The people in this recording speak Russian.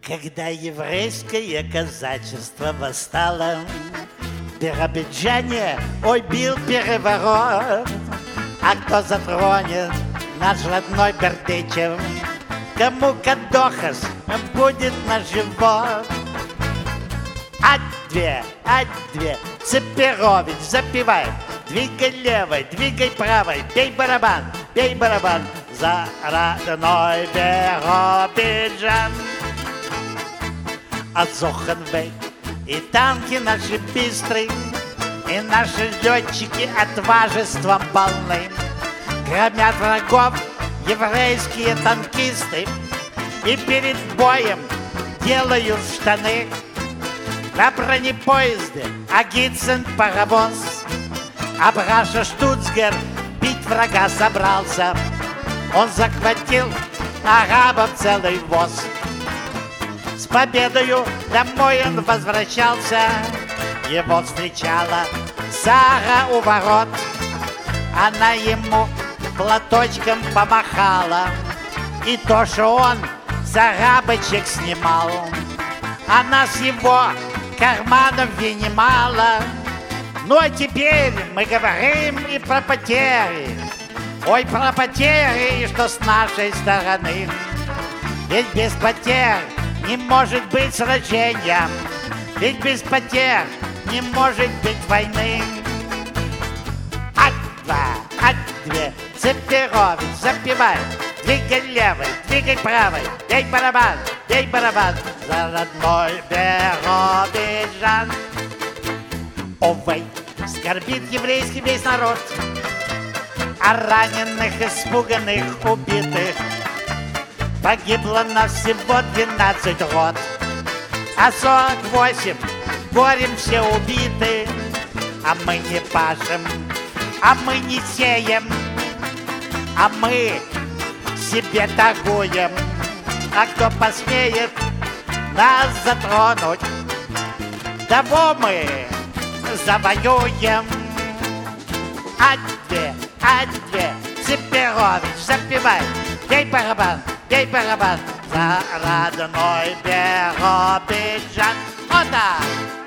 Когда еврейское казачество восстало, в Биробиджане, ой, бил переворот. А кто затронет наш родной Бердичев, кому Кадохас будет на живот. Ать-две, Цепирович, запевай. Двигай левой, двигай правой, бей барабан за родной Биробиджан. А Зоханвей и танки наши быстрые, и наши летчики отважеством полны. Громят врагов еврейские танкисты и перед боем делают штаны. На бронепоезде Агитцин паровоз, а Браша Штуцгер бить врага собрался. Он захватил арабов целый воз. С победою домой он возвращался. Его встречала Сара у ворот. Она ему платочком помахала. И то, что он с арабочек снимал, она с его карманов вынимала. Ну а теперь мы говорим и про потери. Ой, про потери, что с нашей стороны. Ведь без потерь не может быть сражения. Ведь без потерь не может быть войны. Ать-две, Цепирович, запевай. Двигай левой, двигай правой, бей барабан за родной Биробиджан. Овей, скорбит еврейский весь народ, а раненых, испуганных, убитых погибло на всего 12 рот, а 48 горем все убиты. А мы не пашем, а мы не сеем, а мы себе торгуем. А кто посмеет нас затронуть, того мы завоюем. Ать-две, Цепирович, запевай. Бей барабан за родной Биробиджан. О да!